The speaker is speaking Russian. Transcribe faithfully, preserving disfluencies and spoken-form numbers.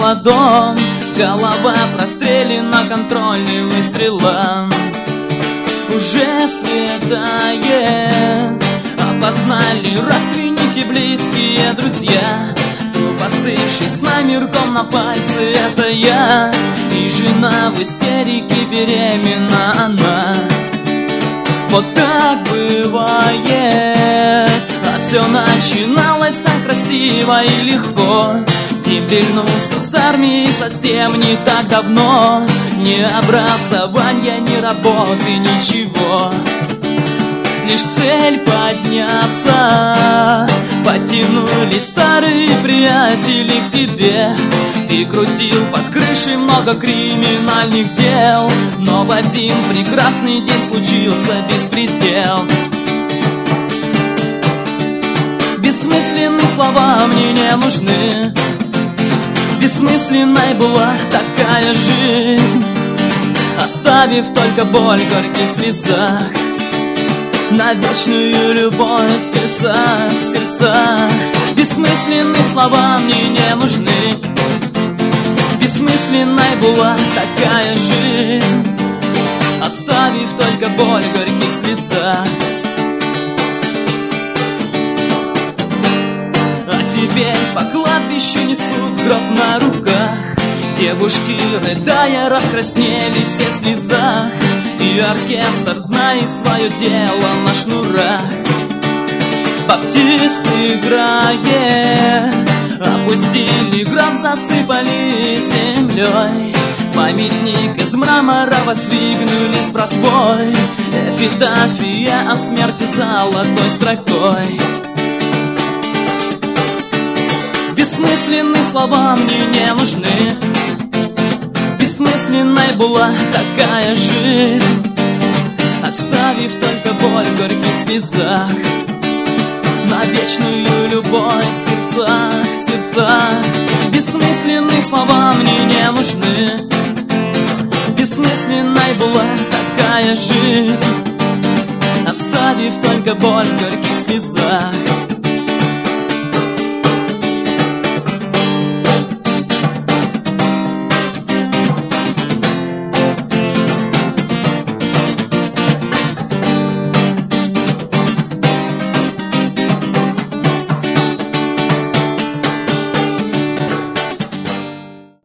дом, голова прострелена, контрольный выстрела. Уже светает, опознали родственники, близкие друзья. Труп остывший с номерком на пальце, это я. И жена в истерике, беременна она. Вот так бывает, а все начиналось так красиво и легко. Тим вернулся с армии совсем не так давно. Ни образования, ни работы, ничего. Лишь цель подняться. Потянулись старые приятели к тебе. Ты крутил под крышей много криминальных дел, но в один прекрасный день случился беспредел. Бессмысленные слова мне не нужны. Бессмысленной была такая жизнь, оставив только боль в горьких слезах, на вечную любовь в сердцах, в сердцах. Бессмысленные слова мне не нужны. Бессмысленной была такая жизнь, оставив только боль в горьких слезах. А теперь по кладбищу несут гроб на руках. Девушки, рыдая, раскраснелись все в слезах. И оркестр знает свое дело на шнурах. Баптист играет, опустили гроб, засыпали землей. Памятник из мрамора воздвигнули с братвой. Эпитафия о смерти золотой строкой. Бессмысленные слова мне не нужны. Бессмысленной была такая жизнь, оставив только боль в горьких слезах, на вечную любовь в сердцах, в сердцах. Бессмысленные слова мне не нужны. Бессмысленной была такая жизнь, оставив только боль в горьких